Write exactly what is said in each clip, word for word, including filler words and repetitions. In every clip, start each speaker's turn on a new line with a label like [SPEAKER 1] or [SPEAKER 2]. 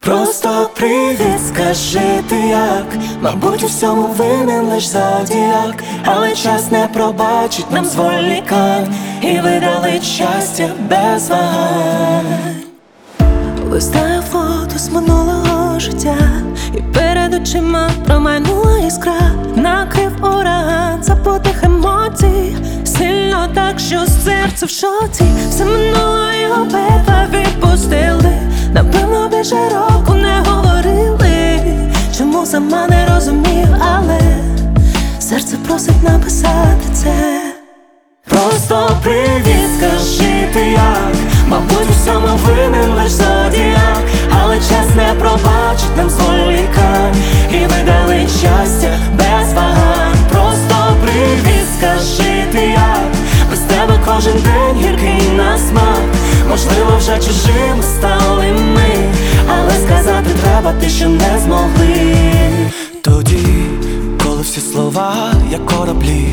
[SPEAKER 1] Просто привіт, скажи ти як. Мабуть, у всьому винен лиш зодіак, але час не пробачить нам зволікань, і видали щастя без вагань.
[SPEAKER 2] Листаю фото з минулого життя, і перед очима промайнула іскра. Накрив ураган забутих емоцій, сильно так, що серце в шоці. Все минуло і обидва відпустили. Напевно, більше року не говорили. Чому сама не розумів, але серце просить написати це.
[SPEAKER 1] Просто привіт, скажи ти як. Мабуть, у всьому винен лиш зодіак, але час не пробачить нам зволікань, і видали щастя без вагань. Просто привіт, скажи ти як. Без тебе кожен день гіркий на смак. Можливо, вже чужими стали ми, але сказати треба те, що не змогли.
[SPEAKER 3] Тоді, коли всі слова, як кораблі,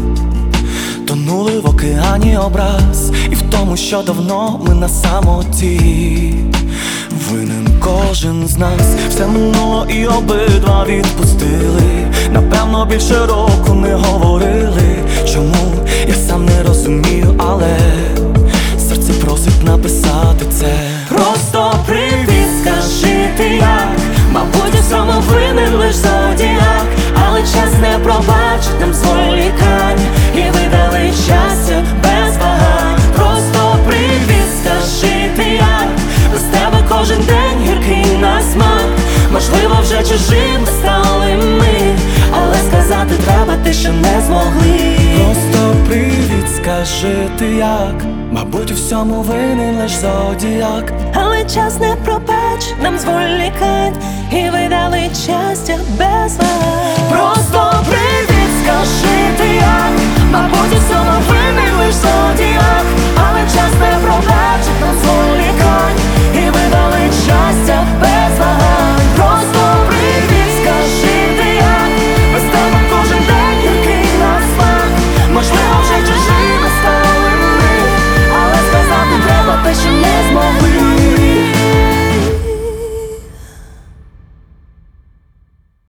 [SPEAKER 3] тонули в океані образ, і в тому, що давно ми на самоті. Винен кожен з нас, все минуло і обидва відпустили. Напевно, більше року не говорили. Чому? Я сам не розумію, але серце просить написати це.
[SPEAKER 1] Просто привіт, скажи ти як. Мабуть, у всьому винен лиш зодіак, але час не пробачить нам зволікань, і видали щастя без вагань. Просто привіт, скажи ти як. Без тебе кожен день гіркий на смак. Можливо, вже чужими стали ми, але сказати треба те, що не змогли.
[SPEAKER 3] Просто привіт, скажи ти як. Мабуть, у всьому винен лиш зодіак,
[SPEAKER 2] але час не пробачить нам зволікань, і видали щастя без вагань.